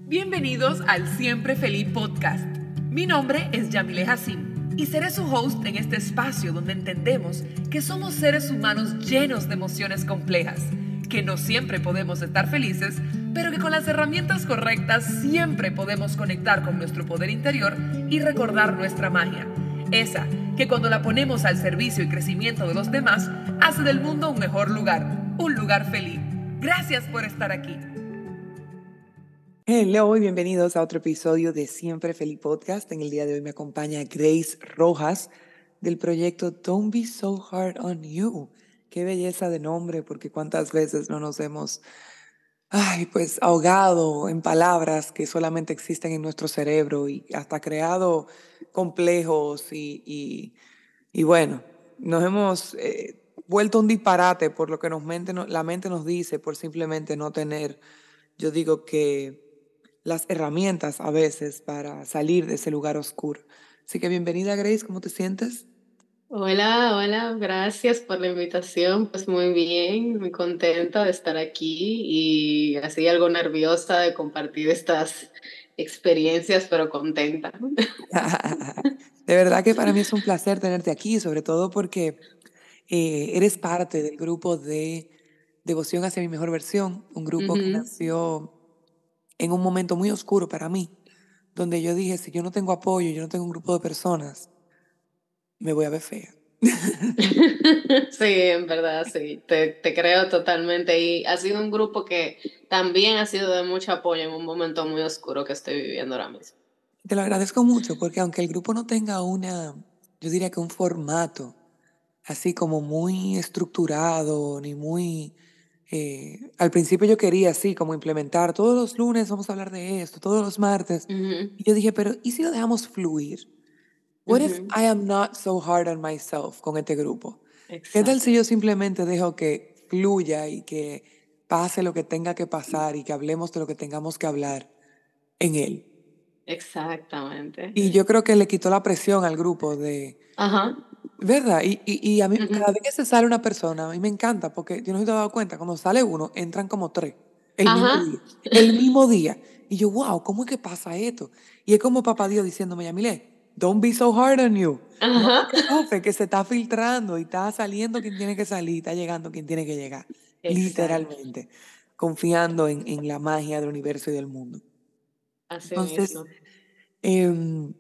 Bienvenidos al Siempre Feliz Podcast. Mi nombre es Yamile Hassim y seré su host en este espacio donde entendemos que somos seres humanos llenos de emociones complejas, que no siempre podemos estar felices, pero que con las herramientas correctas siempre podemos conectar con nuestro poder interior y recordar nuestra magia. Esa que cuando la ponemos al servicio y crecimiento de los demás, hace del mundo un mejor lugar, un lugar feliz. Gracias por estar aquí. Hello y bienvenidos a otro episodio de Siempre Feliz Podcast. En el día de hoy me acompaña Grace Rojas del proyecto Don't Be So Hard on You. Qué belleza de nombre, porque cuántas veces no nos hemos pues ahogado en palabras que solamente existen en nuestro cerebro y hasta creado complejos y bueno, nos hemos vuelto un disparate por lo que la mente nos dice por simplemente no tener, yo digo que las herramientas a veces para salir de ese lugar oscuro. Así que bienvenida, Grace, ¿cómo te sientes? Hola, gracias por la invitación. Pues muy bien, muy contenta de estar aquí y así algo nerviosa de compartir estas experiencias, pero contenta. De verdad que para mí es un placer tenerte aquí, sobre todo porque eres parte del grupo de Devoción hacia mi mejor versión, un grupo que Ujú. nació en un momento muy oscuro para mí, donde yo dije, si yo no tengo apoyo, yo no tengo un grupo de personas, me voy a ver fea. Sí, en verdad, sí, te creo totalmente. Y ha sido un grupo que también ha sido de mucho apoyo en un momento muy oscuro que estoy viviendo ahora mismo. Te lo agradezco mucho porque aunque el grupo no tenga yo diría que un formato así como muy estructurado, ni muy... al principio yo quería así como implementar, todos los lunes vamos a hablar de esto, todos los martes. Ujú, Y yo dije, pero ¿y si lo dejamos fluir? What if ujú. I am not so hard on myself con este grupo? ¿Qué tal si Exacto, yo simplemente dejo que fluya y que pase lo que tenga que pasar y que hablemos de lo que tengamos que hablar en él? exactamente. Y yo creo que le quitó la presión al grupo de, Ajá. ¿verdad? Y a mí, cada Ujú. vez que se sale una persona, a mí me encanta, porque yo no sé si te has dado cuenta, cuando sale uno, entran como tres, el mismo Ajá. día, el mismo día. Y yo, wow, ¿cómo es que pasa esto? Y es como papá Dios diciéndome, Yamile, don't be so hard on you. No Ajá. te preocupes, que se está filtrando y está saliendo quien tiene que salir, está llegando quien tiene que llegar. Exacto, Literalmente, confiando en la magia del universo y del mundo. así Entonces, mismo. em,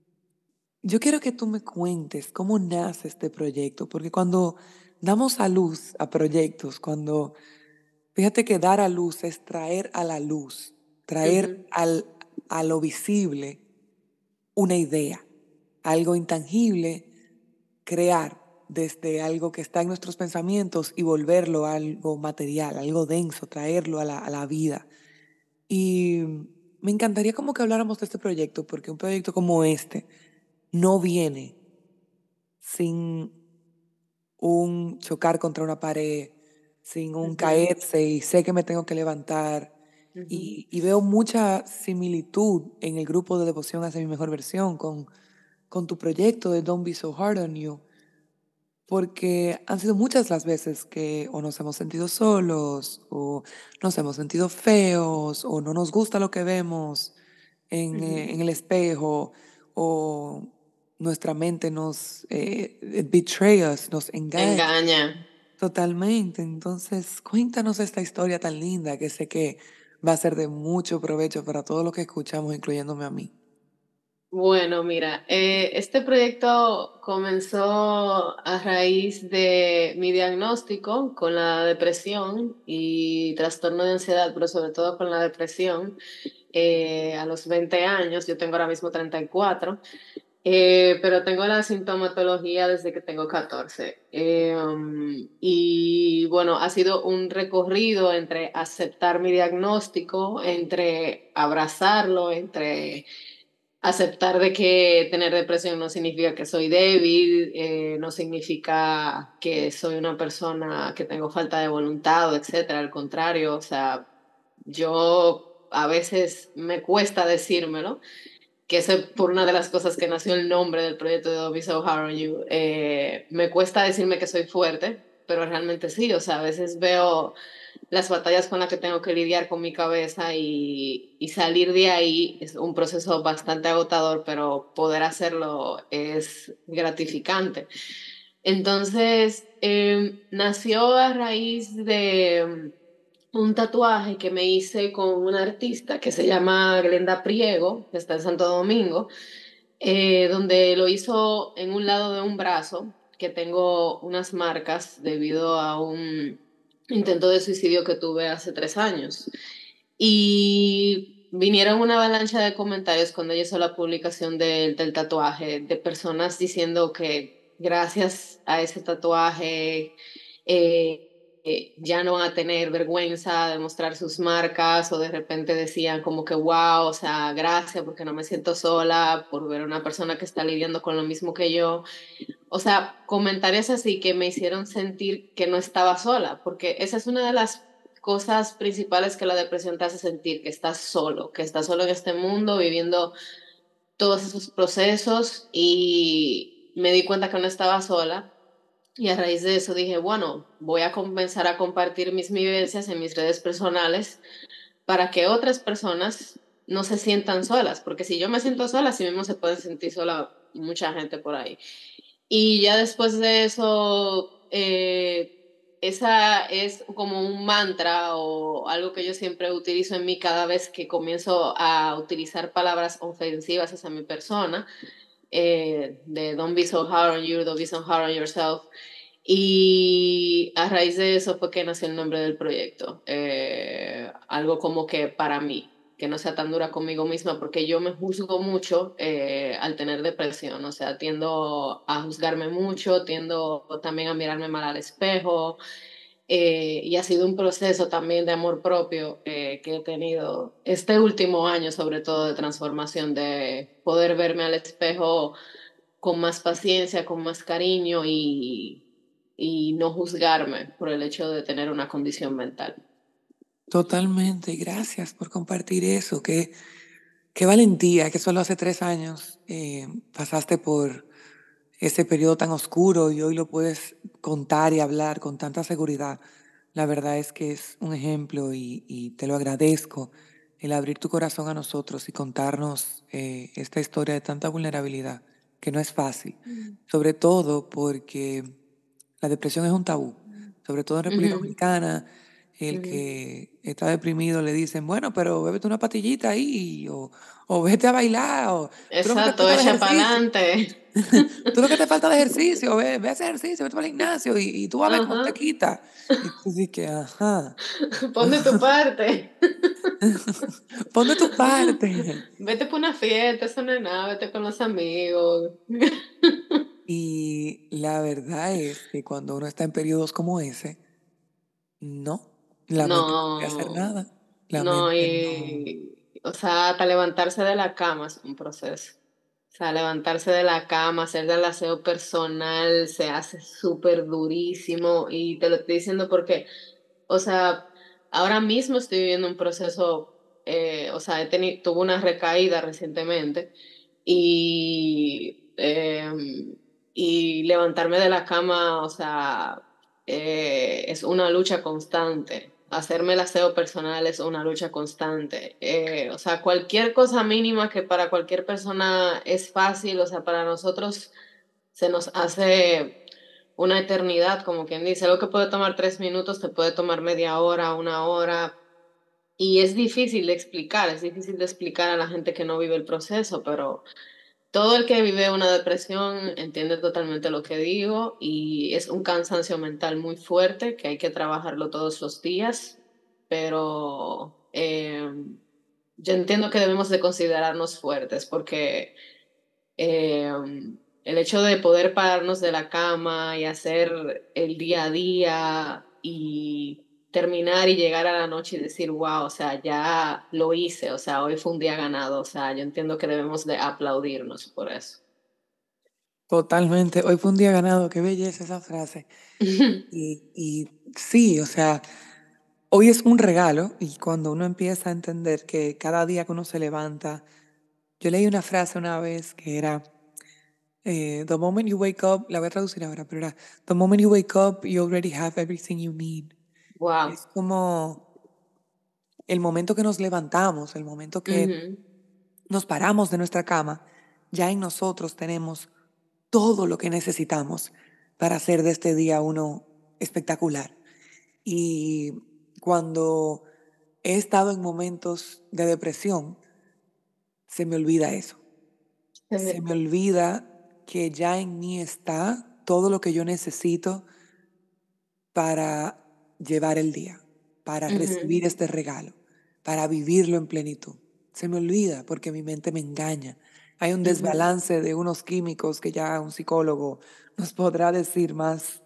yo quiero que tú me cuentes cómo nace este proyecto, porque cuando damos a luz a proyectos, fíjate que dar a luz es traer a la luz, traer Ujú, a lo visible una idea, algo intangible, crear desde algo que está en nuestros pensamientos y volverlo algo material, algo denso, traerlo a la vida. Y me encantaría como que habláramos de este proyecto, porque un proyecto como este no viene sin un chocar contra una pared, sin un ujú, caerse y sé que me tengo que levantar. ujú. Y veo mucha similitud en el grupo de devoción hacia mi mejor versión con tu proyecto de Don't Be So Hard on You, porque han sido muchas las veces que o nos hemos sentido solos o nos hemos sentido feos o no nos gusta lo que vemos Ujú. en el espejo o nuestra mente nos betray us, nos engaña Engaña. totalmente. Entonces, cuéntanos esta historia tan linda que sé que va a ser de mucho provecho para todos los que escuchamos, incluyéndome a mí. Bueno, mira, este proyecto comenzó a raíz de mi diagnóstico con la depresión y trastorno de ansiedad, pero sobre todo con la depresión a los 20 años. Yo tengo ahora mismo 34. Pero tengo la sintomatología desde que tengo 14. Y bueno, ha sido un recorrido entre aceptar mi diagnóstico, entre abrazarlo, entre aceptar de que tener depresión no significa que soy débil, no significa que soy una persona que tengo falta de voluntad, etcétera. Al contrario, o sea, yo a veces me cuesta decírmelo, que eso es por una de las cosas que nació el nombre del proyecto de Don't Be So Hard on You. Me cuesta decirme que soy fuerte, pero realmente sí, o sea, a veces veo las batallas con las que tengo que lidiar con mi cabeza y salir de ahí es un proceso bastante agotador, pero poder hacerlo es gratificante. Entonces, nació a raíz de un tatuaje que me hice con una artista que se llama Glenda Priego, que está en Santo Domingo, donde lo hizo en un lado de un brazo, que tengo unas marcas debido a un intento de suicidio que tuve hace 3 años. Y vinieron una avalancha de comentarios cuando ella hizo la publicación del tatuaje, de personas diciendo que gracias a ese tatuaje ya no van a tener vergüenza de mostrar sus marcas, o de repente decían como que wow, o sea, gracias porque no me siento sola por ver a una persona que está lidiando con lo mismo que yo. O sea, comentarios así que me hicieron sentir que no estaba sola, porque esa es una de las cosas principales que la depresión te hace sentir, que estás solo en este mundo viviendo todos esos procesos, y me di cuenta que no estaba sola. Y a raíz de eso dije, bueno, voy a comenzar a compartir mis vivencias en mis redes personales para que otras personas no se sientan solas, porque si yo me siento sola, así mismo se puede sentir sola mucha gente por ahí. Y ya después de eso, esa es como un mantra o algo que yo siempre utilizo en mí cada vez que comienzo a utilizar palabras ofensivas hacia mi persona, de don't be so hard on you, don't be so hard on yourself. Y a raíz de eso fue que nació el nombre del proyecto. Algo como que para mí, que no sea tan dura conmigo misma, porque yo me juzgo mucho al tener depresión. O sea, tiendo a juzgarme mucho, tiendo también a mirarme mal al espejo. Y ha sido un proceso también de amor propio que he tenido este último año, sobre todo de transformación, de poder verme al espejo con más paciencia, con más cariño y no juzgarme por el hecho de tener una condición mental. Totalmente, gracias por compartir eso. Qué valentía que solo hace 3 años pasaste por ese periodo tan oscuro y hoy lo puedes contar y hablar con tanta seguridad. La verdad es que es un ejemplo y te lo agradezco el abrir tu corazón a nosotros y contarnos esta historia de tanta vulnerabilidad, que no es fácil, sobre todo porque la depresión es un tabú, sobre todo en República Ujú, Dominicana. El ujú. que está deprimido le dicen, bueno, pero bébete una pastillita ahí, o vete a bailar, o tú lo que te Exacto, falta de echa para ejercicio. adelante. Tú lo que te falta de ejercicio, ve a hacer ejercicio, vete al gimnasio y tú vas a ver cómo te Ajá. quita. Y tú dices que, ajá, Pon de tu parte. pon de tu parte. Vete por una fiesta, eso no es nada, vete con los amigos. Y la verdad es que cuando uno está en periodos como ese, no, la mente no puede hacer No, nada. La no, mente no. o sea, hasta levantarse de la cama es un proceso. O sea, levantarse de la cama, hacer del aseo personal, se hace súper durísimo. Y te lo estoy diciendo porque, o sea, ahora mismo estoy viviendo un proceso, o sea, tuve una recaída recientemente y, y levantarme de la cama, o sea, es una lucha constante. Hacerme el aseo personal es una lucha constante. O sea, cualquier cosa mínima que para cualquier persona es fácil, o sea, para nosotros se nos hace una eternidad, como quien dice. Algo que puede tomar 3 minutos te puede tomar media hora, una hora. Y es difícil de explicar a la gente que no vive el proceso, pero todo el que vive una depresión entiende totalmente lo que digo, y es un cansancio mental muy fuerte que hay que trabajarlo todos los días, pero yo entiendo que debemos de considerarnos fuertes porque eh, el hecho de poder pararnos de la cama y hacer el día a día y terminar y llegar a la noche y decir, wow, o sea, ya lo hice, o sea, hoy fue un día ganado, o sea, yo entiendo que debemos de aplaudirnos por eso. Totalmente. Hoy fue un día ganado, qué belleza esa frase. Y sí, o sea, hoy es un regalo y cuando uno empieza a entender que cada día que uno se levanta, yo leí una frase una vez que era, the moment you wake up, la voy a traducir ahora, pero era, the moment you wake up, you already have everything you need. Wow. Es como el momento que nos levantamos, el momento que Ujú, nos paramos de nuestra cama, ya en nosotros tenemos todo lo que necesitamos para hacer de este día uno espectacular. Y cuando he estado en momentos de depresión, se me olvida eso. Se me olvida que ya en mí está todo lo que yo necesito para llevar el día, para ujú, recibir este regalo, para vivirlo en plenitud. Se me olvida porque mi mente me engaña. Hay un ujú, desbalance de unos químicos que ya un psicólogo nos podrá decir más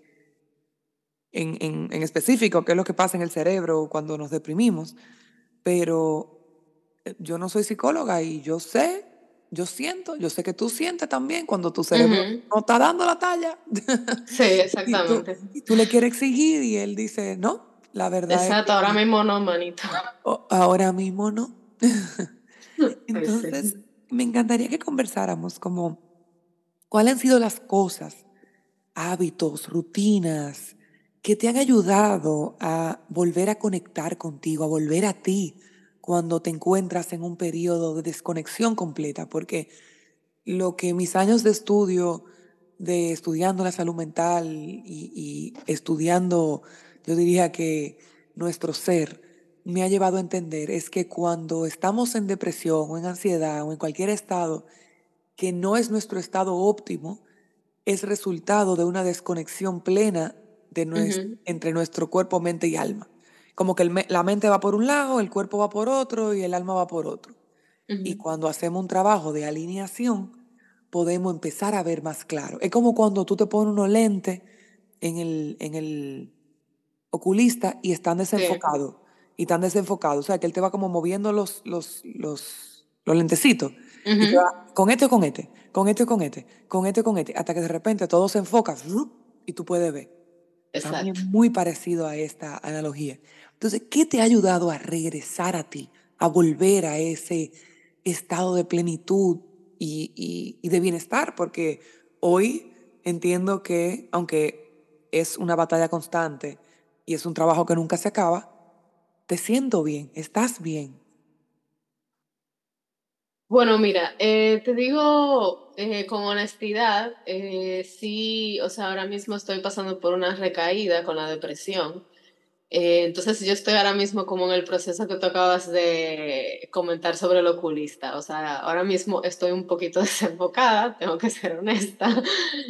en específico qué es lo que pasa en el cerebro cuando nos deprimimos, pero yo no soy psicóloga y yo sé, yo siento, yo sé que tú sientes también cuando tu cerebro ujú. no está dando la talla Sí, y tú, exactamente. y tú le quieres exigir y él dice, no, la verdad es Exacto, ahora que mismo no, manito. ahora mismo no. Pues Entonces, sí. me encantaría que conversáramos como cuáles han sido las cosas, hábitos, rutinas que te han ayudado a volver a conectar contigo, a volver a ti cuando te encuentras en un periodo de desconexión completa, porque lo que mis años de estudio, de estudiando la salud mental y estudiando, yo diría que nuestro ser, me ha llevado a entender es que cuando estamos en depresión o en ansiedad o en cualquier estado que no es nuestro estado óptimo, es resultado de una desconexión plena Ujú, entre nuestro cuerpo, mente y alma. Como que la mente va por un lado, el cuerpo va por otro y el alma va por otro. Y ujú. cuando hacemos un trabajo de alineación, podemos empezar a ver más claro. Es como cuando tú te pones unos lentes en el oculista y están Sí. desenfocados. Y están desenfocados. O sea, que él te va como moviendo los lentecitos. Y te Ujú. va con este o con este, con este o con este, con este o con este, hasta que de repente todo se enfoca ¡zup! Y tú puedes ver. También Exacto. muy parecido a esta analogía. Entonces, ¿qué te ha ayudado a regresar a ti, a volver a ese estado de plenitud y de bienestar? Porque hoy entiendo que, aunque es una batalla constante y es un trabajo que nunca se acaba, te siento bien, estás bien. Bueno, mira, te digo con honestidad, sí, o sea, ahora mismo estoy pasando por una recaída con la depresión. Entonces yo estoy ahora mismo como en el proceso que tú acabas de comentar sobre el oculista. O sea, ahora mismo estoy un poquito desenfocada, tengo que ser honesta.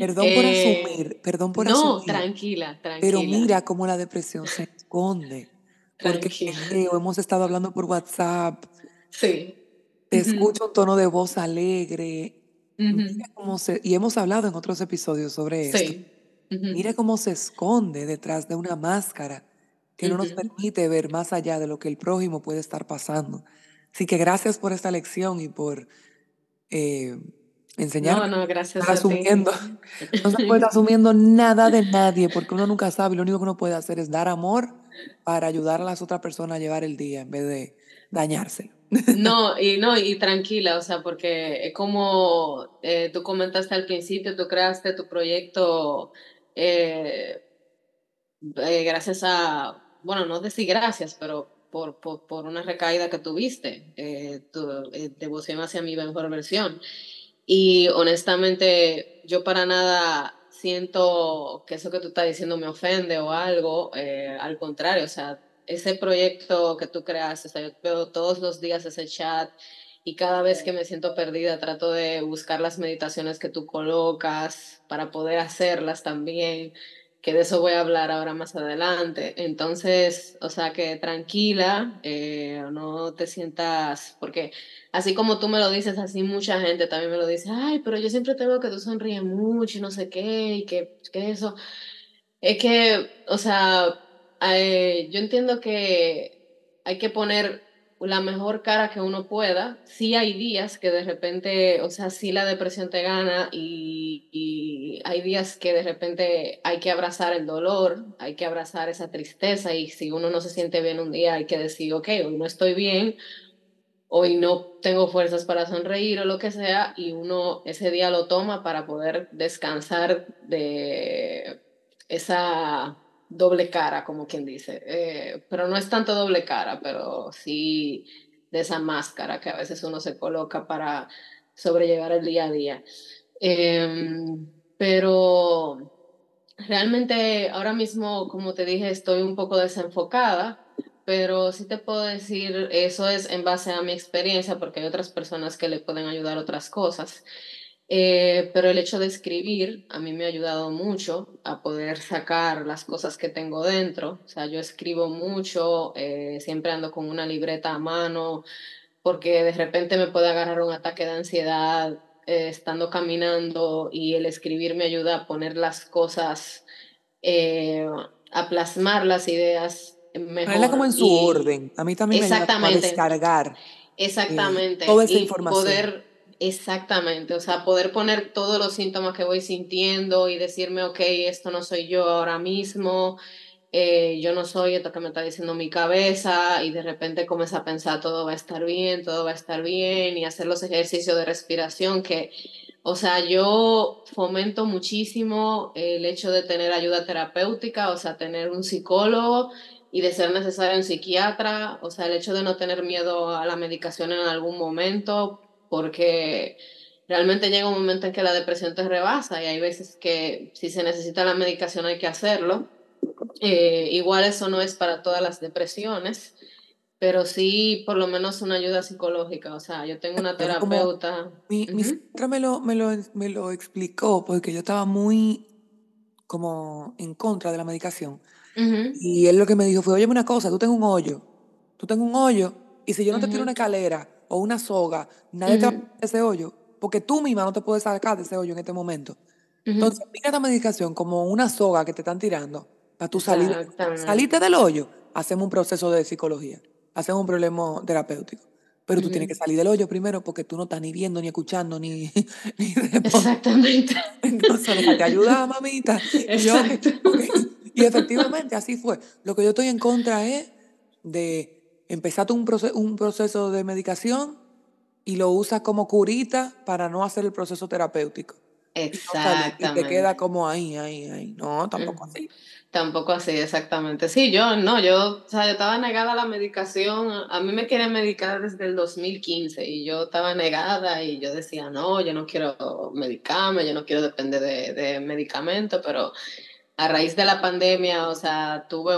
Perdón por No, asumir, tranquila, pero tranquila, mira cómo la depresión se esconde. Porque tranquila. creo, hemos estado hablando por WhatsApp, Sí. te escucho un tono de voz alegre. Ujú, Mira ujú. cómo y hemos hablado en otros episodios sobre esto. Sí. Ujú, Mira cómo se esconde detrás de una máscara que no nos ujú. permite ver más allá de lo que el prójimo puede estar pasando. Así que gracias por esta lección y por eh, enseñarme No, a no, no gracias estar a ti. asumiendo, no se puede estar asumiendo nada de nadie porque uno nunca sabe. Lo único que uno puede hacer es dar amor para ayudar a las otras personas a llevar el día en vez de dañárselo. No, y tranquila, o sea, porque es como tú comentaste al principio, tú creaste tu proyecto eh, gracias a, bueno, no decir gracias, pero por una recaída que tuviste, tu devoción hacia mi mejor versión. Y honestamente, yo para nada siento que eso que tú estás diciendo me ofende o algo, al contrario, o sea, ese proyecto que tú creaste, o sea, yo veo todos los días ese chat y cada vez que me siento perdida trato de buscar las meditaciones que tú colocas para poder hacerlas también, que de eso voy a hablar ahora más adelante. Entonces, o sea, que tranquila, no te sientas, porque así como tú me lo dices, así mucha gente también me lo dice, ay, pero yo siempre te veo que tú sonríes mucho y no sé qué, y que eso. Es que, o sea, yo entiendo que hay que poner la mejor cara que uno pueda. Sí hay días que de repente, o sea, sí la depresión te gana y hay días que de repente hay que abrazar el dolor, hay que abrazar esa tristeza y si uno no se siente bien un día hay que decir, ok, hoy no estoy bien, hoy no tengo fuerzas para sonreír o lo que sea, y uno ese día lo toma para poder descansar de esa, doble cara, como quien dice. Pero no es tanto doble cara, pero sí de esa máscara que a veces uno se coloca para sobrellevar el día a día. Pero realmente ahora mismo, como te dije, estoy un poco desenfocada, pero sí te puedo decir, eso es en base a mi experiencia, porque hay otras personas que le pueden ayudar otras cosas. Pero el hecho de escribir a mí me ha ayudado mucho a poder sacar las cosas que tengo dentro. O sea, yo escribo mucho, siempre ando con una libreta a mano, porque de repente me puede agarrar un ataque de ansiedad estando caminando, y el escribir me ayuda a poner las cosas, eh, a plasmar las ideas Ponerla como mejor. en su Y orden. A mí también me ayuda como a exactamente, descargar exactamente, toda esa y información. poder, exactamente, o sea, poder poner todos los síntomas que voy sintiendo y decirme, ok, esto no soy yo ahora mismo, yo no soy esto que me está diciendo mi cabeza, y de repente comienza a pensar todo va a estar bien, todo va a estar bien, y hacer los ejercicios de respiración que, o sea, yo fomento muchísimo el hecho de tener ayuda terapéutica, o sea, tener un psicólogo y de ser necesario un psiquiatra, o sea, el hecho de no tener miedo a la medicación en algún momento, porque realmente llega un momento en que la depresión te rebasa y hay veces que si se necesita la medicación hay que hacerlo. Igual eso no es para todas las depresiones, pero sí por lo menos una ayuda psicológica. O sea, yo tengo una Pero como terapeuta. mi Ujú, psiquiatra me lo explicó porque yo estaba muy como en contra de la medicación. ujú, Y él lo que me dijo fue, oye, una cosa, tú tengo un hoyo, y si yo no te tiro una ujú, escalera o una soga, nadie te va a ujú, sacar de ese hoyo, porque tú misma no te puedes sacar de ese hoyo en este momento. ujú. Entonces, mira esta medicación como una soga que te están tirando para tú salir del hoyo. Saliste Exactamente. del hoyo, hacemos un proceso de psicología, hacemos un problema terapéutico. Pero tú tienes que Ujú. salir del hoyo primero porque tú no estás ni viendo, ni escuchando, ni, ni respondiendo. Exactamente. Entonces, déjate ayudar, mamita. Y yo, ok, Exacto. ok. Y efectivamente, así fue. Lo que yo estoy en contra es de empezar tú un proceso de medicación y lo usas como curita para no hacer el proceso terapéutico. Y no salir. Y te queda Exactamente. como ahí, ahí, ahí. No, tampoco Ujú. así. Tampoco así, exactamente. Sí, yo no, yo, o sea, yo estaba negada a la medicación. A mí me querían medicar desde el 2015 y yo estaba negada y yo decía, no, yo no quiero medicarme, yo no quiero depender de medicamentos, pero a raíz de la pandemia, o sea, tuve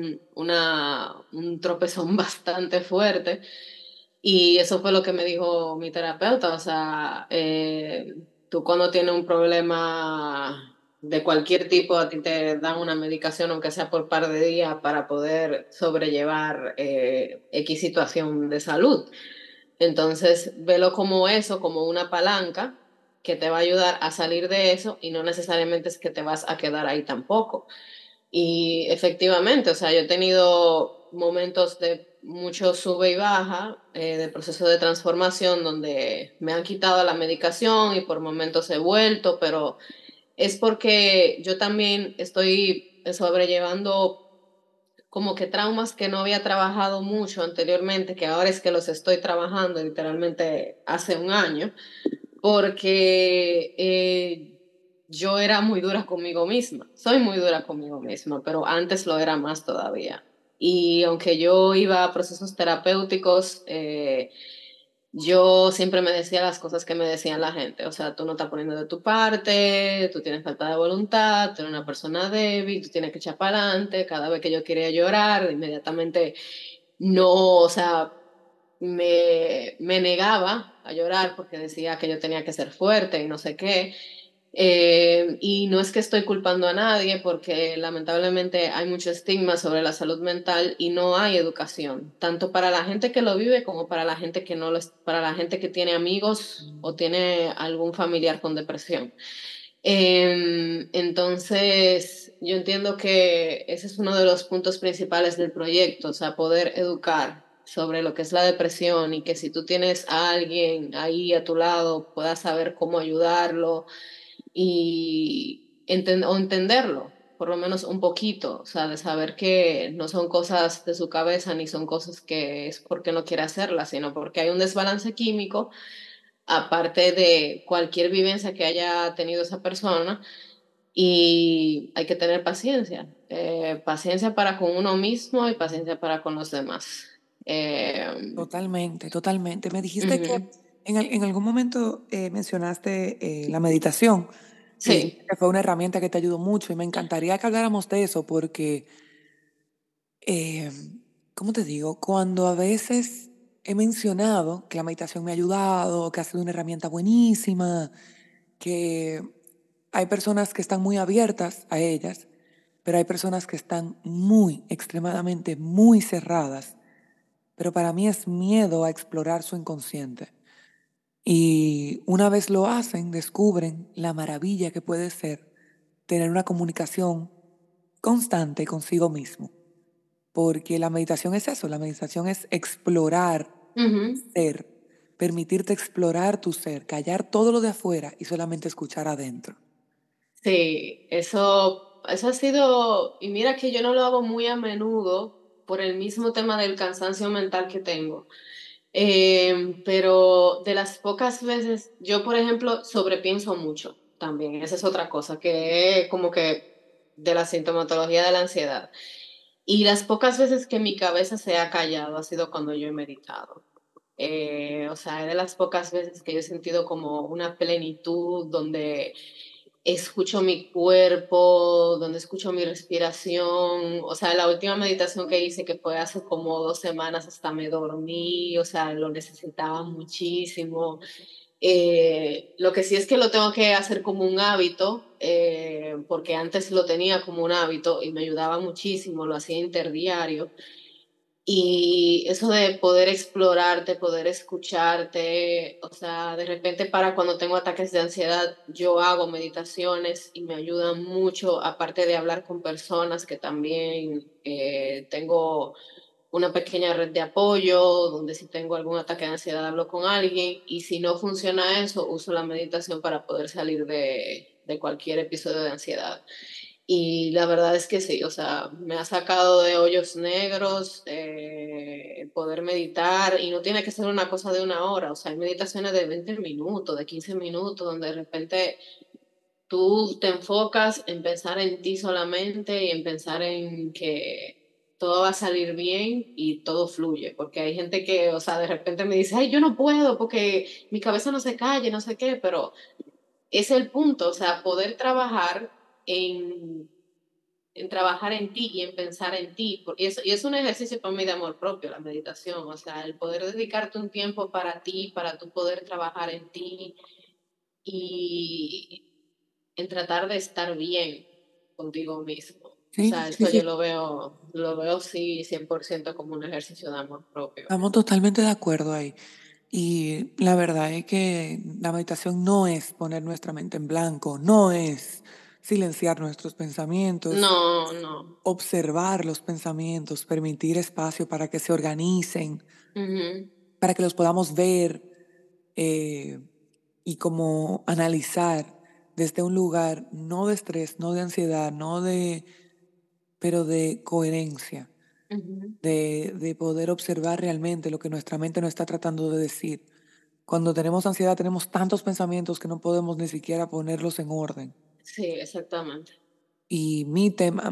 un tropezón bastante fuerte, y eso fue lo que me dijo mi terapeuta, o sea, tú cuando tienes un problema de cualquier tipo, a ti te dan una medicación, aunque sea por par de días, para poder sobrellevar X situación de salud. Entonces, velo como eso, como una palanca que te va a ayudar a salir de eso, y no necesariamente es que te vas a quedar ahí tampoco. Y efectivamente, o sea, yo he tenido momentos de mucho sube y baja, de proceso de transformación, donde me han quitado la medicación y por momentos he vuelto, pero es porque yo también estoy sobrellevando como que traumas que no había trabajado mucho anteriormente, que ahora es que los estoy trabajando literalmente hace un año, porque yo era muy dura conmigo misma, soy muy dura conmigo misma, pero antes lo era más todavía. Y aunque yo iba a procesos terapéuticos, yo siempre me decía las cosas que me decían la gente. O sea, tú no estás poniendo de tu parte, tú tienes falta de voluntad, tú eres una persona débil, tú tienes que echar para adelante. Cada vez que yo quería llorar, inmediatamente no, o sea, me negaba a llorar porque decía que yo tenía que ser fuerte y no sé qué. Y no es que estoy culpando a nadie, porque lamentablemente hay mucho estigma sobre la salud mental y no hay educación, tanto para la gente que lo vive como para la gente que no lo es, para la gente que tiene amigos o tiene algún familiar con depresión. Entonces, yo entiendo que ese es uno de los puntos principales del proyecto, o sea, poder educar sobre lo que es la depresión, y que si tú tienes a alguien ahí a tu lado, puedas saber cómo ayudarlo y o entenderlo, por lo menos un poquito, o sea, de saber que no son cosas de su cabeza ni son cosas que es porque no quiere hacerlas, sino porque hay un desbalance químico, aparte de cualquier vivencia que haya tenido esa persona, y hay que tener paciencia, paciencia para con uno mismo y paciencia para con los demás. Totalmente, totalmente. Me dijiste que Ujú. en algún momento mencionaste la meditación y dijiste Sí. que fue una herramienta que te ayudó mucho y me encantaría que habláramos de eso porque, eh, ¿cómo te digo? Cuando a veces he mencionado que la meditación me ha ayudado, que ha sido una herramienta buenísima, que hay personas que están muy abiertas a ellas, pero hay personas que están muy, extremadamente, muy cerradas. Pero para mí es miedo a explorar su inconsciente. Y una vez lo hacen, descubren la maravilla que puede ser tener una comunicación constante consigo mismo. Porque la meditación es eso, la meditación es explorar Ujú. ser, permitirte explorar tu ser, callar todo lo de afuera y solamente escuchar adentro. Sí, eso ha sido, y mira que yo no lo hago muy a menudo por el mismo tema del cansancio mental que tengo. Pero de las pocas veces, yo por ejemplo sobrepienso mucho también, esa es otra cosa, que es como que de la sintomatología de la ansiedad. Y las pocas veces que mi cabeza se ha callado ha sido cuando yo he meditado. O sea, es de las pocas veces que yo he sentido como una plenitud donde escucho mi cuerpo, donde escucho mi respiración. O sea, la última meditación que hice, que fue hace como 2 semanas, hasta me dormí, o sea, lo necesitaba muchísimo. Lo que sí es que lo tengo que hacer como un hábito, porque antes lo tenía como un hábito y me ayudaba muchísimo, lo hacía interdiario. Y eso de poder explorarte, poder escucharte, o sea, de repente para cuando tengo ataques de ansiedad, yo hago meditaciones y me ayudan mucho, aparte de hablar con personas que también tengo una pequeña red de apoyo, donde si tengo algún ataque de ansiedad hablo con alguien y si no funciona eso, uso la meditación para poder salir de cualquier episodio de ansiedad. Y la verdad es que sí, o sea, me ha sacado de hoyos negros, poder meditar, y no tiene que ser una cosa de 1 hora, o sea, hay meditaciones de 20 minutos, de 15 minutos, donde de repente tú te enfocas en pensar en ti solamente y en pensar en que todo va a salir bien y todo fluye, porque hay gente que, o sea, de repente me dice, ay, yo no puedo porque mi cabeza no se calle, no sé qué, pero es el punto, o sea, poder trabajar en trabajar en ti y en pensar en ti. Y es un ejercicio para mí de amor propio, la meditación. O sea, el poder dedicarte un tiempo para ti, para tú poder trabajar en ti y en tratar de estar bien contigo mismo. O Sí, sea, sí, eso yo sí. lo veo sí 100% como un ejercicio de amor propio. Estamos totalmente de acuerdo ahí. Y la verdad es que la meditación no es poner nuestra mente en blanco, no es silenciar nuestros pensamientos, No, no. observar los pensamientos, permitir espacio para que se organicen, Ujú, para que los podamos ver eh, y como analizar desde un lugar no de estrés, no de ansiedad, no de, pero de coherencia, ujú. de poder observar realmente lo que nuestra mente nos está tratando de decir. Cuando tenemos ansiedad tenemos tantos pensamientos que no podemos ni siquiera ponerlos en orden. Sí, exactamente. Y mi tema,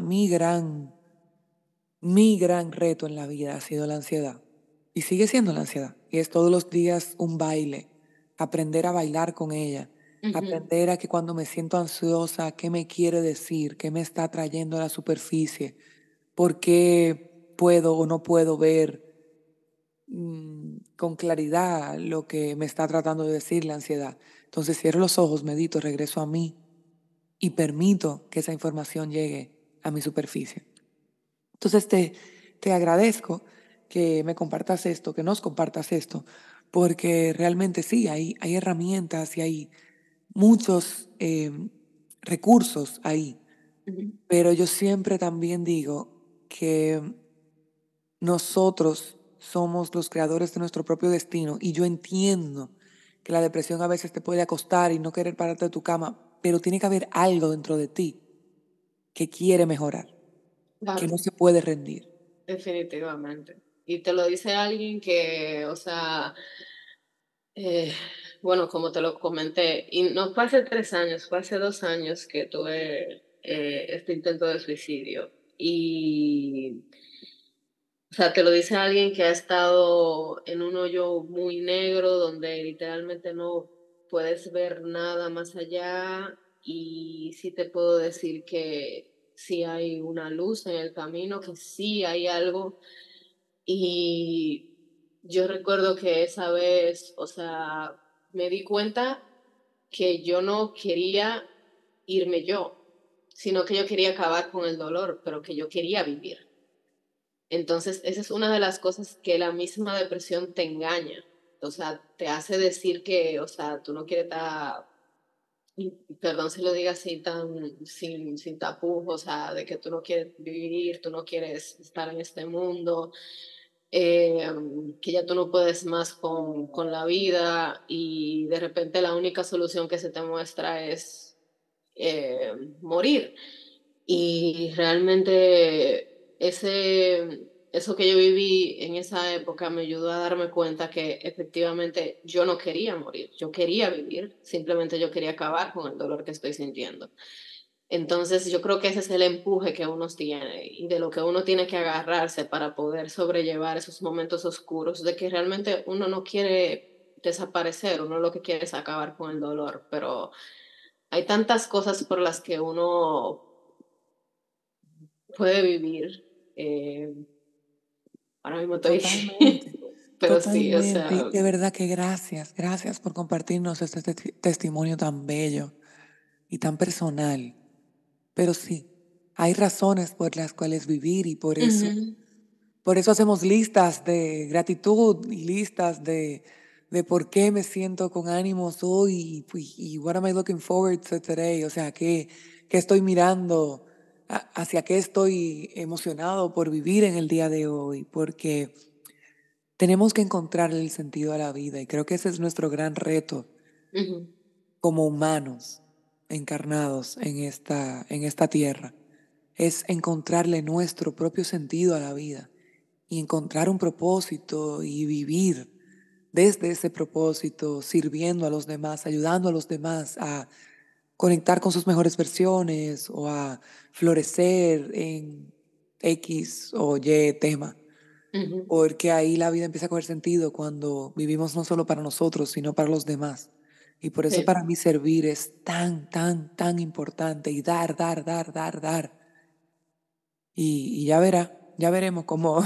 mi gran reto en la vida ha sido la ansiedad. Y sigue siendo la ansiedad. Y es todos los días un baile. Aprender a bailar con ella. Ujú. Aprender a que cuando me siento ansiosa, qué me quiere decir, qué me está trayendo a la superficie, por qué puedo o no puedo ver con claridad lo que me está tratando de decir la ansiedad. Entonces cierro los ojos, medito, regreso a mí y permito que esa información llegue a mi superficie. Entonces te agradezco que me compartas esto, que nos compartas esto, porque realmente sí, hay herramientas y hay muchos recursos ahí, Ujú. pero yo siempre también digo que nosotros somos los creadores de nuestro propio destino y yo entiendo que la depresión a veces te puede acostar y no querer pararte de tu cama, pero tiene que haber algo dentro de ti que quiere mejorar, que Claro. no se puede rendir. Definitivamente. Y te lo dice alguien que, o sea, eh, bueno, como te lo comenté, y no fue hace 3 años, fue hace 2 años que tuve este intento de suicidio. Y, o sea, te lo dice alguien que ha estado en un hoyo muy negro donde literalmente no puedes ver nada más allá. Y sí te puedo decir que sí hay una luz en el camino, que sí hay algo. Y yo recuerdo que esa vez, o sea, me di cuenta que yo no quería irme yo, sino que yo quería acabar con el dolor, pero que yo quería vivir. Entonces, esa es una de las cosas que la misma depresión te engaña. O sea, te hace decir que, o sea, tú no quieres estar, perdón si lo diga así, tan sin tapujos, o sea, de que tú no quieres vivir, tú no quieres estar en este mundo, eh, que ya tú no puedes más con la vida y de repente la única solución que se te muestra es morir. Y realmente eso que yo viví en esa época me ayudó a darme cuenta que efectivamente yo no quería morir, yo quería vivir, simplemente yo quería acabar con el dolor que estoy sintiendo. Entonces yo creo que ese es el empuje que uno tiene y de lo que uno tiene que agarrarse para poder sobrellevar esos momentos oscuros, de que realmente uno no quiere desaparecer, uno lo que quiere es acabar con el dolor, pero hay tantas cosas por las que uno puede vivir. Eh, Ahora mismo estoy, Totalmente, pero sí, o totalmente. Y sea, de verdad que gracias, gracias por compartirnos este testimonio tan bello y tan personal. Pero sí, hay razones por las cuales vivir y ujú, por eso hacemos listas de gratitud y listas de por qué me siento con ánimos hoy y what am I looking forward to today. O sea, qué estoy mirando, hacia qué estoy emocionado por vivir en el día de hoy, porque tenemos que encontrar el sentido a la vida y creo que ese es nuestro gran reto ujú, como humanos encarnados en esta tierra, es encontrarle nuestro propio sentido a la vida y encontrar un propósito y vivir desde ese propósito, sirviendo a los demás, ayudando a los demás a conectar con sus mejores versiones o a florecer en X o Y tema. ujú. Porque ahí la vida empieza a coger sentido cuando vivimos no solo para nosotros, sino para los demás. Y por eso Sí, para mí servir es tan, tan, tan importante y dar, dar, dar, dar, dar. Y ya veremos cómo,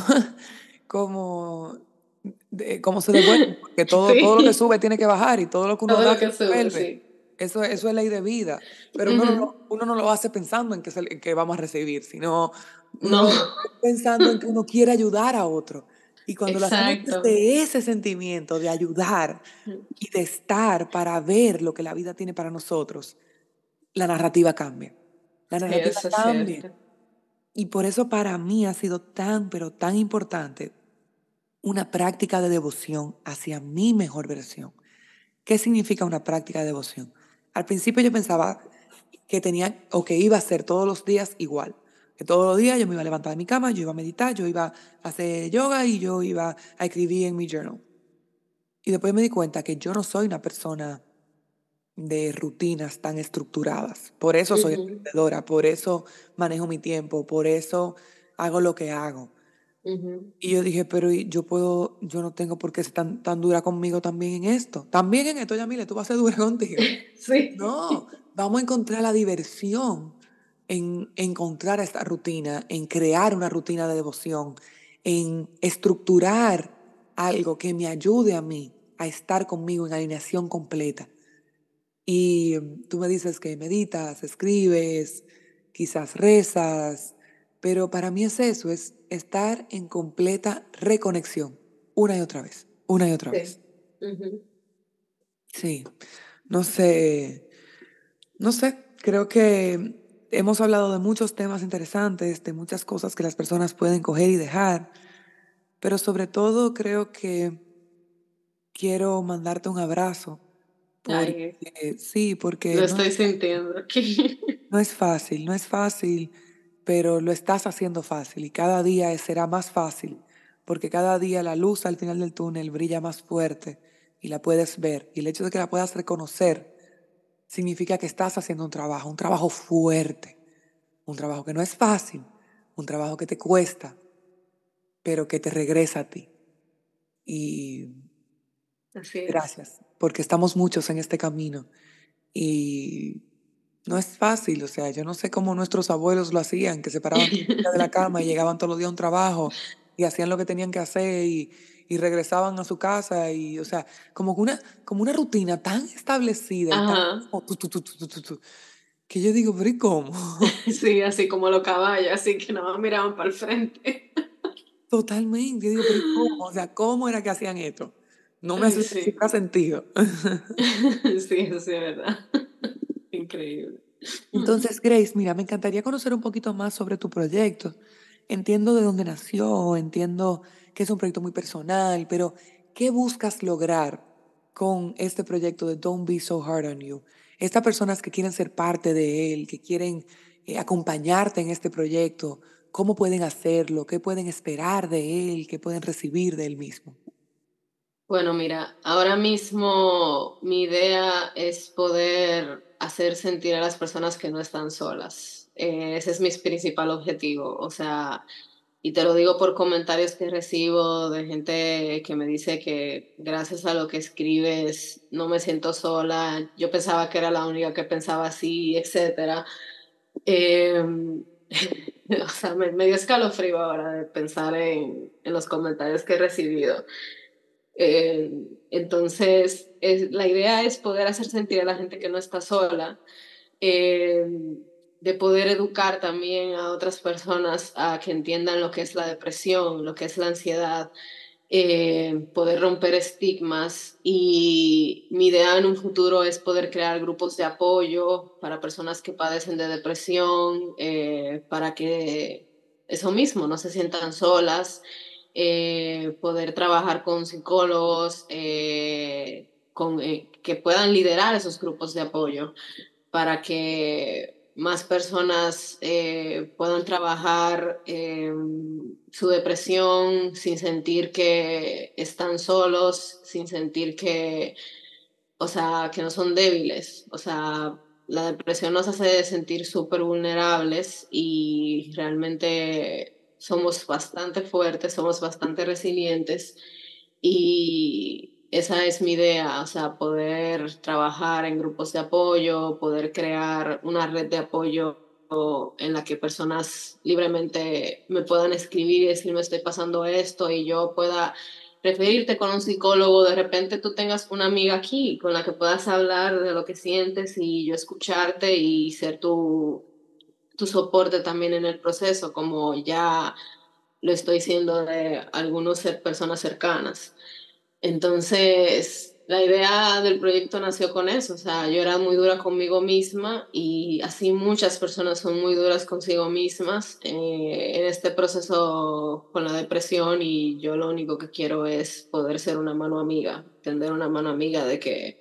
cómo, cómo se devuelve, porque todo lo que sí, sube tiene que bajar y todo lo que uno todo da lo se que sube, devuelve. sí. Eso es ley de vida, pero Ujú. uno no lo hace pensando en en que vamos a recibir, sino uno No, lo hace pensando en que uno quiere ayudar a otro. Y cuando lo hacemos exacto. desde ese sentimiento de ayudar y de estar para ver lo que la vida tiene para nosotros, la narrativa cambia. La Sí, narrativa eso es cambia. cierto. Y por eso para mí ha sido tan, pero tan importante una práctica de devoción hacia mi mejor versión. ¿Qué significa una práctica de devoción? Al principio yo pensaba que tenía o que iba a ser todos los días igual. Que todos los días yo me iba a levantar de mi cama, yo iba a meditar, yo iba a hacer yoga y yo iba a escribir en mi journal. Y después me di cuenta que yo no soy una persona de rutinas tan estructuradas. Por eso soy Ujú, emprendedora, por eso manejo mi tiempo, por eso hago lo que hago. ujú. Y yo dije, pero yo no tengo por qué ser tan dura conmigo también en esto. También en esto, Yamile, tú vas a ser dura contigo. Sí. No, vamos a encontrar la diversión en encontrar esta rutina, en crear una rutina de devoción, en estructurar algo que me ayude a mí a estar conmigo en alineación completa. Y tú me dices que meditas, escribes, quizás rezas, pero para mí es eso, es estar en completa reconexión, una y otra vez, una y otra Sí. vez. Ujú. Sí, no sé, no sé, creo que hemos hablado de muchos temas interesantes, de muchas cosas que las personas pueden coger y dejar, pero sobre todo creo que quiero mandarte un abrazo, Ay, porque sí, porque lo no estoy es sintiendo aquí. No es fácil, no es fácil, pero lo estás haciendo fácil y cada día será más fácil, porque cada día la luz al final del túnel brilla más fuerte y la puedes ver. Y el hecho de que la puedas reconocer significa que estás haciendo un trabajo fuerte, un trabajo que no es fácil, un trabajo que te cuesta, pero que te regresa a ti. Y Así es. gracias, porque estamos muchos en este camino y no es fácil, o sea, yo no sé cómo nuestros abuelos lo hacían, que se paraban todos los días de la cama y llegaban todos los días a un trabajo y hacían lo que tenían que hacer y regresaban a su casa y, o sea, como una rutina tan establecida y tan Ajá. como que yo digo, pero ¿y cómo? Sí, así como los caballos, así que nada más miraban para el frente. Totalmente, yo digo, pero ¿y cómo? O sea, ¿cómo era que hacían esto? No me Ay, hace ni sí. siquiera sentido. Sí, eso sí es verdad. Increíble. Entonces, Grace, mira, me encantaría conocer un poquito más sobre tu proyecto. Entiendo de dónde nació, entiendo que es un proyecto muy personal, pero ¿qué buscas lograr con este proyecto de Don't Be So Hard on You? Estas personas que quieren ser parte de él, que quieren acompañarte en este proyecto, ¿cómo pueden hacerlo? ¿Qué pueden esperar de él? ¿Qué pueden recibir de él mismo? Bueno, mira, ahora mismo mi idea es poder hacer sentir a las personas que no están solas. Ese es mi principal objetivo. O sea, y te lo digo por comentarios que recibo de gente que me dice que gracias a lo que escribes no me siento sola. Yo pensaba que era la única que pensaba así, etcétera. Eh, o sea, me dio escalofrío ahora de pensar en los comentarios que he recibido. Entonces, la idea es poder hacer sentir a la gente que no está sola, eh, de poder educar también a otras personas a que entiendan lo que es la depresión, lo que es la ansiedad, poder romper estigmas y mi idea en un futuro es poder crear grupos de apoyo para personas que padecen de depresión, para que eso mismo, no se sientan solas, poder trabajar con psicólogos, que puedan liderar esos grupos de apoyo para que más personas puedan trabajar su depresión sin sentir que están solos, sin sentir que, o sea, que no son débiles. O sea, la depresión nos hace sentir súper vulnerables y realmente somos bastante fuertes, somos bastante resilientes y esa es mi idea, o sea, poder trabajar en grupos de apoyo, poder crear una red de apoyo en la que personas libremente me puedan escribir y decir, me estoy pasando esto y yo pueda referirte con un psicólogo, de repente tú tengas una amiga aquí con la que puedas hablar de lo que sientes y yo escucharte y ser tu soporte también en el proceso, como ya lo estoy siendo de algunas personas cercanas. Entonces, la idea del proyecto nació con eso, o sea, yo era muy dura conmigo misma y así muchas personas son muy duras consigo mismas en este proceso con la depresión y yo lo único que quiero es poder ser una mano amiga, tender una mano amiga de que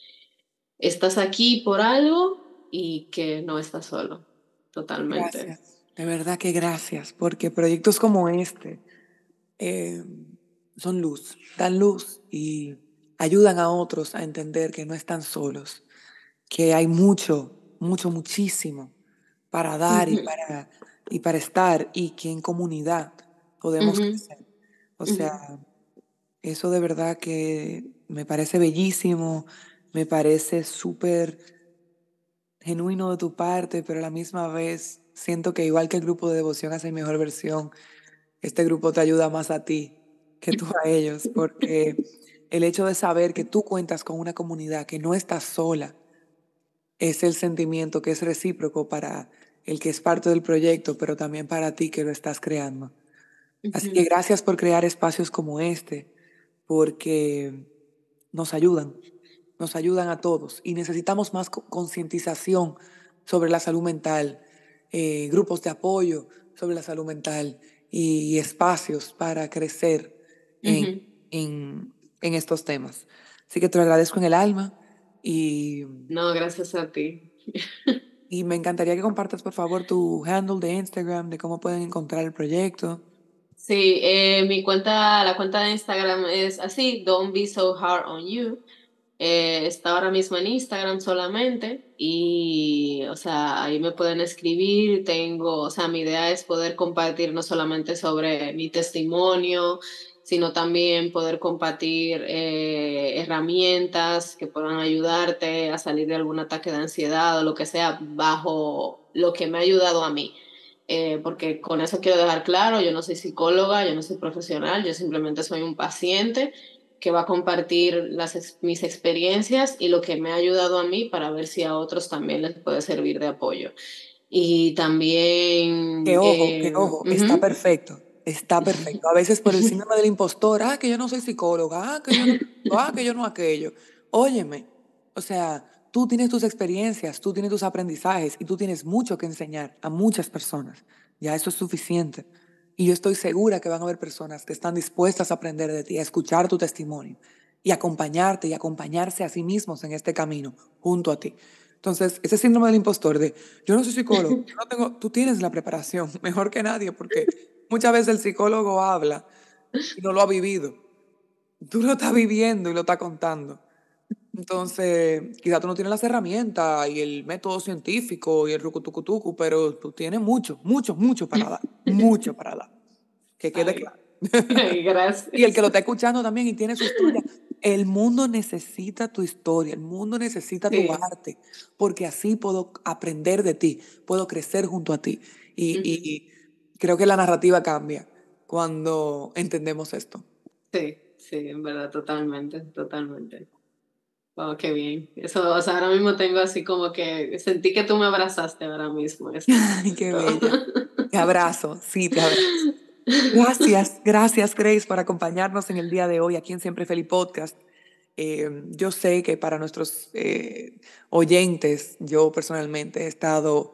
estás aquí por algo y que no estás solo, totalmente. Gracias, de verdad que gracias, porque proyectos como este eh, son luz, dan luz y ayudan a otros a entender que no están solos, que hay muchísimo para dar Ujú, y para estar y que en comunidad podemos ujú, crecer. O ujú. sea, eso de verdad que me parece bellísimo, me parece súper genuino de tu parte, pero a la misma vez siento que igual que el grupo de devoción hace mejor versión, este grupo te ayuda más a ti que tú a ellos, porque el hecho de saber que tú cuentas con una comunidad, que no estás sola, es el sentimiento que es recíproco para el que es parte del proyecto, pero también para ti que lo estás creando. Así que Ujú, gracias por crear espacios como este, porque nos ayudan, nos ayudan a todos y necesitamos más concientización sobre la salud mental, grupos de apoyo sobre la salud mental y espacios para crecer en, ujú. en estos temas. Así que te lo agradezco en el alma y, No, gracias a ti. y me encantaría que compartas por favor tu handle de Instagram, de cómo pueden encontrar el proyecto. Sí, la cuenta de Instagram es así, Don't Be So Hard on You. Está ahora mismo en Instagram solamente y, o sea, ahí me pueden escribir. O sea, mi idea es poder compartir no solamente sobre mi testimonio, sino también poder compartir herramientas que puedan ayudarte a salir de algún ataque de ansiedad o lo que sea, bajo lo que me ha ayudado a mí. Porque con eso quiero dejar claro, yo no soy psicóloga, yo no soy profesional, yo simplemente soy un paciente que va a compartir mis experiencias y lo que me ha ayudado a mí para ver si a otros también les puede servir de apoyo. Y también, Que ojo, está ujú. perfecto, está perfecto. A veces por el síndrome del impostor, que yo no soy psicóloga, que yo no, que yo no aquello. Óyeme, o sea, tú tienes tus experiencias, tú tienes tus aprendizajes y tú tienes mucho que enseñar a muchas personas. Ya eso es suficiente. Y yo estoy segura que van a haber personas que están dispuestas a aprender de ti, a escuchar tu testimonio y acompañarte y acompañarse a sí mismos en este camino junto a ti. Entonces, ese síndrome del impostor de yo no soy psicólogo, yo no tengo, tú tienes la preparación mejor que nadie porque muchas veces el psicólogo habla y no lo ha vivido. Tú lo estás viviendo y lo estás contando. Entonces, quizá tú no tienes las herramientas y el método científico y el rucutucutucu, pero tú tienes mucho, mucho, mucho para dar, que quede Ay, claro. ay, Y el que gracias. lo está escuchando también y tiene su historia. El mundo necesita tu historia, el mundo necesita tu Sí. arte, porque así puedo aprender de ti, puedo crecer junto a ti. Ujú. Y creo que la narrativa cambia cuando entendemos esto. Sí, sí, en verdad, totalmente, totalmente. Oh, qué bien. Eso, o sea, ahora mismo tengo así como que sentí que tú me abrazaste ahora mismo. Eso me Ay, qué encantó. bella. Te abrazo, sí, te abrazo. Gracias, gracias Grace por acompañarnos en el día de hoy aquí en Siempre Feliz Podcast. Yo sé que para nuestros oyentes, yo personalmente he estado,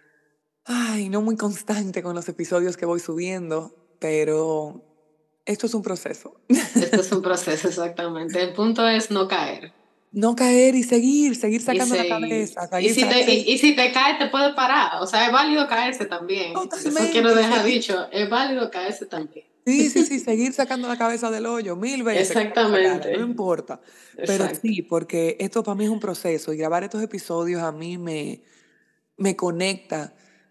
no muy constante con los episodios que voy subiendo, pero esto es un proceso. Esto es un proceso, exactamente. El punto es no caer. No caer y seguir Y sacando la seguir. cabeza, seguir. Y si te caes, te puedes parar. O sea, es válido caerse también. Eso quiero Totalmente, dejar seguir. dicho. Es válido caerse también. Sí, sí, sí, seguir sacando la cabeza del hoyo 1000 veces que hay que sacarla, no Exactamente. importa. Pero Exacto. sí, porque esto para mí es un proceso y grabar estos episodios a mí me conecta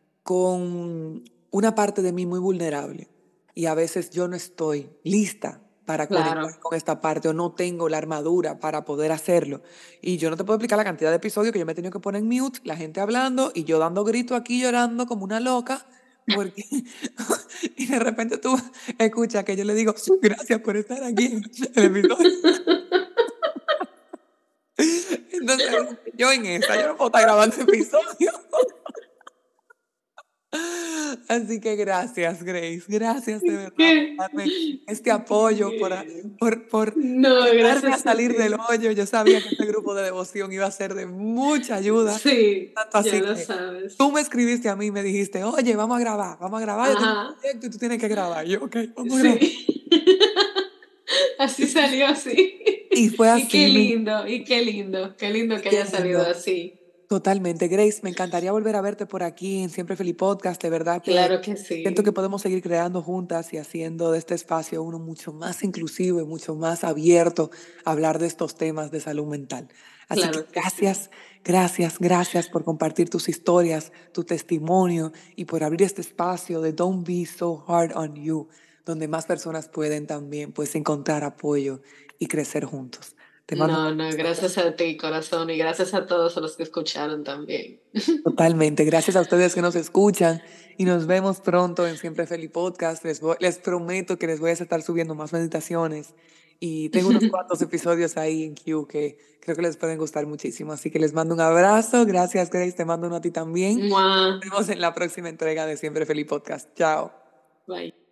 con una parte de mí muy vulnerable. Y a veces yo no estoy lista para conectar Claro. con esta parte o no tengo la armadura para poder hacerlo. Y yo no te puedo explicar la cantidad de episodios que yo me he tenido que poner en mute, la gente hablando y yo dando grito aquí llorando como una loca. Porque, y de repente tú escuchas que yo le digo, gracias por estar aquí en el episodio. Entonces, yo en esa, yo no puedo estar grabando episodios. Así que gracias, Grace. Gracias de verdad por darme este apoyo, por No, ayudarme a gracias a salir del ti. hoyo. Yo sabía que este grupo de devoción iba a ser de mucha ayuda. Sí, Tanto ya así lo que sabes. tú me escribiste a mí y me dijiste, oye, vamos a grabar, yo tengo un Ajá, proyecto y tú tienes que grabar. Yo, ok, vamos a grabar. sí. Así salió así. Y fue Y así, qué lindo que qué haya salido lindo. así. Totalmente, Grace. Me encantaría volver a verte por aquí en Siempre Feliz Podcast. De verdad que Claro que siento que sí, podemos seguir creando juntas y haciendo de este espacio uno mucho más inclusivo y mucho más abierto a hablar de estos temas de salud mental. Así que claro que sí. gracias, gracias, gracias por compartir tus historias, tu testimonio y por abrir este espacio de Don't Be So Hard on You, donde más personas pueden también pues encontrar apoyo y crecer juntos. Te mando un No, no, abrazo. gracias a ti, corazón, y gracias a todos los que escucharon también. Totalmente. Gracias a ustedes que nos escuchan y nos vemos pronto en Siempre Feliz Podcast. Les prometo que les voy a estar subiendo más meditaciones y tengo unos cuantos episodios ahí en Q que creo que les pueden gustar muchísimo. Así que les mando un abrazo. Gracias, Grace. Te mando uno a ti también. Mua. Nos vemos en la próxima entrega de Siempre Feliz Podcast. Chao. Bye.